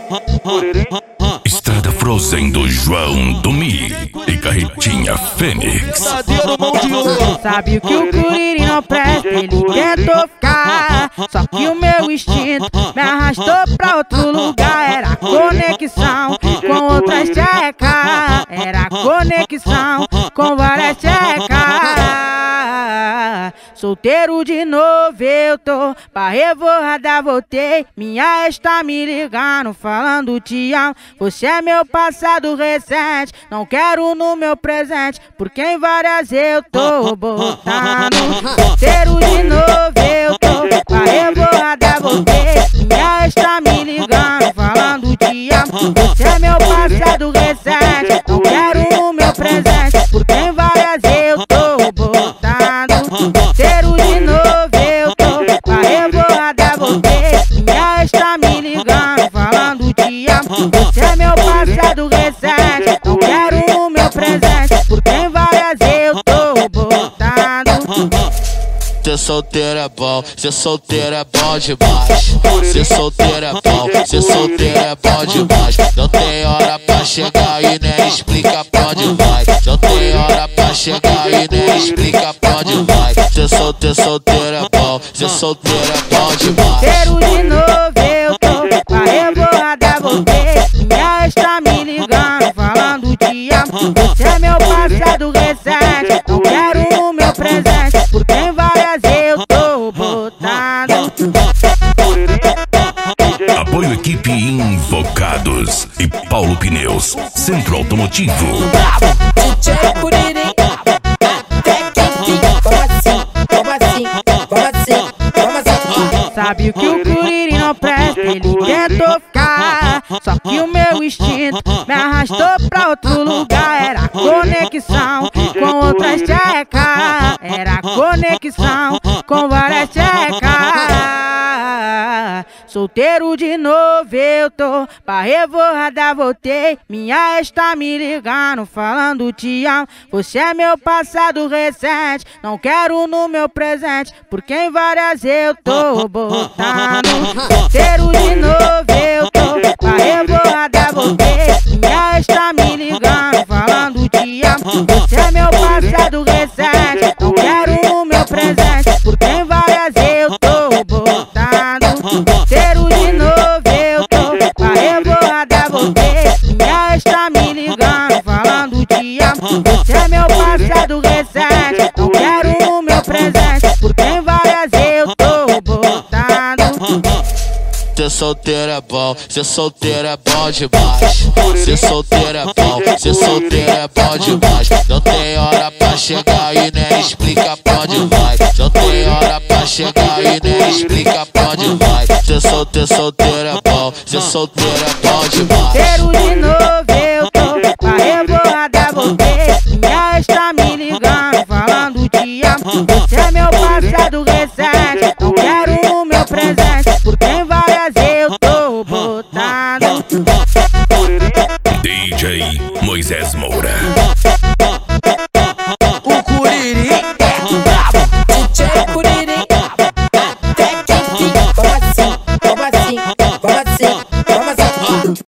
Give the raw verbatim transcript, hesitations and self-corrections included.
Estrada Frozen do João do Mi e Carretinha Fênix. Sabe que o Curirim não presta, ele tentou ficar. Só que o meu instinto me arrastou pra outro lugar. Era conexão com outras tchecas. Era conexão com várias tchecas. Solteiro de novo eu tô, pra revoada voltei. Minha ex tá me ligando, falando te amo. Você é meu passado recente, não quero no meu presente, porque em várias eu tô botando. Solteiro de novo eu tô, pra revoada voltei. Minha ex tá me ligando, falando te amo. Você é meu passado recente, não quero no meu presente, porque em várias eu tô botando. Solteiro de novo eu tô, pra revoada voltei. Minha ex tá me ligando, falando te amo. Você é meu passado recente, não quero no meu presente, porque em várias eu tô botando. Ser solteiro é bom, ser solteiro é bom demais. Ser solteiro é bom, ser solteiro é bom demais. Não tem hora pra chegar e nem explica pra onde vai. Não tem hora pra chegar e nem explica pra onde vai. Ser solteiro, solteiro é bom, ser solteiro é bom demais. Solteiro de novo eu tô, pra revoada voltei. Minha ex tá me ligando, falando te amo. Você é meu passado recente, não quero no meu presente, porque em várias eu tô botando. Apoio equipe Invocados e Paulo Pneus, Centro Automotivo. D J Curirim, até que enfim. Como assim? Como assim? Como assim? Como assim? Sabe que o Curirim não presta, ele tentou ficar. Só que o meu instinto me arrastou pra outro lugar. Era conexão com outras tchecas. Era conexão com várias tchecas. Solteiro de novo eu tô, pra revoada voltei. Minha ex tá me ligando, falando te amo. Você é meu passado recente, não quero no meu presente, porque em várias eu tô botando. Solteiro de novo eu tô, pra revoada voltei. Minha ex tá me ligando, falando te amo. Você é meu passado recente, não quero no meu presente, porque em várias eu tô botando. Solteiro de novo eu tô, pra revoada voltei. Minha ex tá me ligando, falando te amo. Você é meu passado recente, não quero no meu presente, porque em várias eu tô botando. Ser solteiro é bom, ser solteiro é bom demais. Ser solteiro é bom, ser solteiro é bom demais. Não tem hora pra chegar e nem explica pra onde vai. Não tem hora pra chegar e nem explica pra onde vai. Ser solteiro, solteiro é bom, ser solteiro é bom demais. Solteiro de novo eu tô, pra revoada voltei. Minha ex tá me ligando, falando te amo. Você é meu passado recente, não quero no meu presente, porque em várias eu tô botando. D J Moisés Moura.